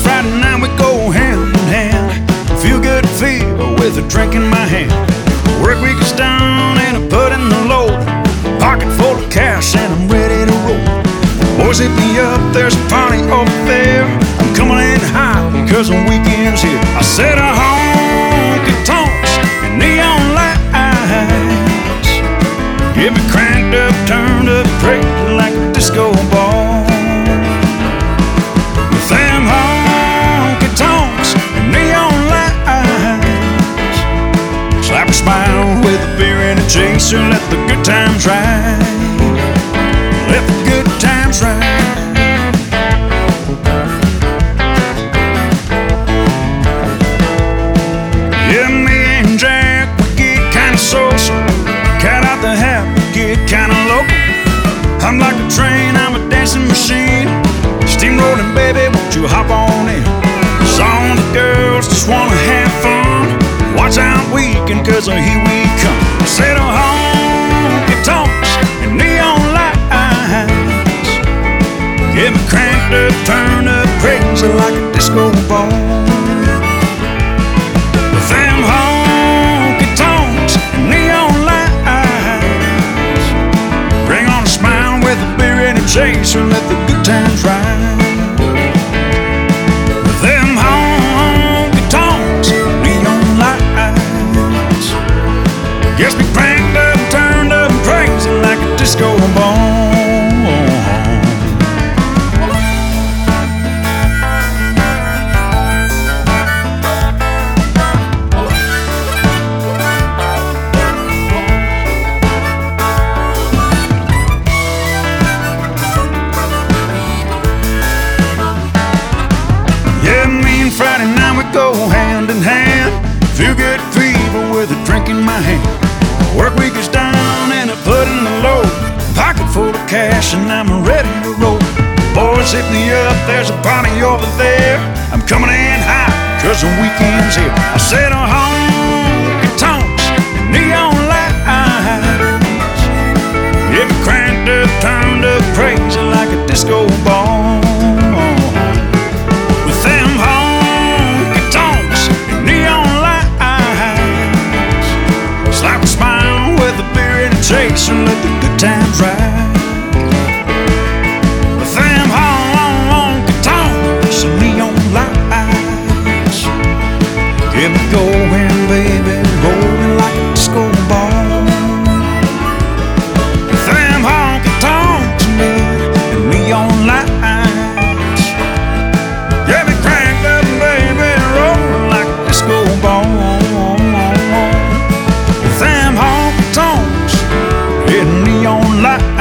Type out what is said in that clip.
Friday night we go hand in hand. Feel good fever with a drink in my hand. Work week is done and I put in the load. Pocket full of cash and I'm ready to roll. Boys hit me up, there's a party over there. I'm coming in hot because the weekend's here. I said a honky tonks and neon lights. Get me cranked up, turned up, crazy like a disco ball. With them honky tonks and neon lights. Slap a smile with a beer and a chaser. Let the good times ride. Let the good times ride. Yeah, me and Jack, we get kinda social. Cat out the hat, we get kinda local. I'm like a train, I'm a dancing machine. Steamrolling, baby, won't you hop on in? 'Cause all the girls just wanna have fun. Watch out weekend, 'cause here we come. I said a honky tonks and neon lights. Get me cranked up, turned up, crazy like a disco ball. With them honky tonks and neon lights. Bring on a smile with a beer and a chaser. Let the good times ride. With them honky tonks and neon lights. Gets me cranked up, turned up, crazy like a disco ball. Friday night we go hand in hand. Feel good fever with a drink in my hand. Work week is done and I put in the load. Pocket full of cash and I'm ready to roll. Boys hit me up, there's a party over there. I'm coming in hot 'cause the weekend's here. I said a honky tonks and neon lights. Get me cranked up, turned up, crazy like a disco ball. With them chase and let the good times ride. With them honky tonks and neon lights. Get me going, baby, rolling like a disco ball. With them honky tonks and neon lights. Get me cranked up, baby, rolling like a disco ball. With them honky tonks and neon lights.